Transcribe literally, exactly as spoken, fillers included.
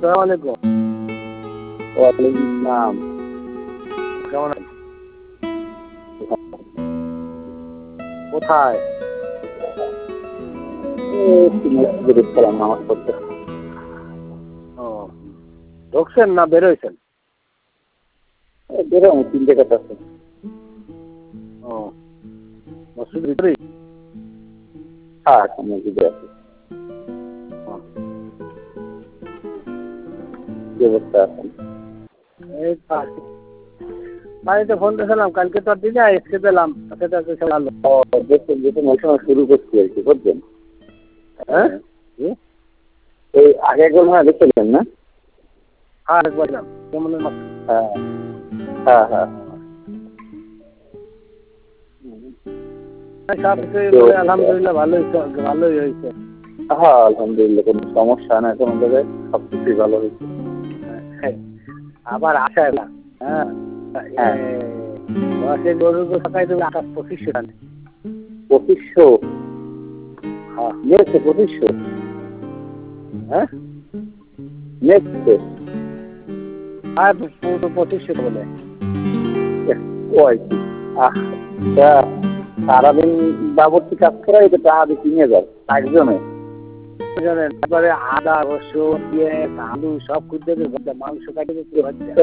আসসালামু আলাইকুম। ওয়ালাইকুম আসসালাম। কেমন আছেন? কোথায়? এই মসজিদে ছিলাম নামাজ পড়তে। ও, ঢুকছেন না বের হয়েছেন? এই বেরোম তিনটে কাজ আছে। ও, মসজিদের ভিতরেই? হ্যাঁ, মসজিদে আছে। ও, কি অবস্থা আছে? এই তো আছি। বাড়িতে ফোন দিয়েছিলাম, কালকে তো আর দিনে আজকে পেলাম। সেটা তো সব ভালো। ও, দেখছেন যেহেতু মৌসুম শুরু করছি আর কি, বুঝছেন? হ্যাঁ? কি? এই আগে একবার মনে হয় দেখছিলেন না? হ্যাঁ, একবার দিলাম। কেমন মাছ? হ্যাঁ হ্যাঁ হ্যাঁ। সব কিছুই আলহামদুলিল্লাহ ভালোই চ- ভালোই হয়েছে। হ্যাঁ আলহামদুলিল্লাহ, কোনো সমস্যা নাই কোনো জায়গায়, সব কিছুই ভালো হয়েছে। হ্যাঁ, আবার আসায় না। হ্যাঁ, হ্যাঁ। দশের গরুর গোস খাই তুমি আঠাশ পঁচিশশো টাকা। পঁচিশশো হ্যাঁ। নিয়েছে, পঁচিশশো হ্যাঁ, নিয়েছে। আর পুরো পঁচিশশো বলে। ওই কি আহ তা সারাদিন বাবরটি কাজ করা, এটা টাকা দিয়ে কিনে যায় একজনে। জানেন, তারপরে আদা রসুন পেঁয়াজ আলু সব খুঁজতে মাংস কাটিয়ে পুরো হচ্ছে।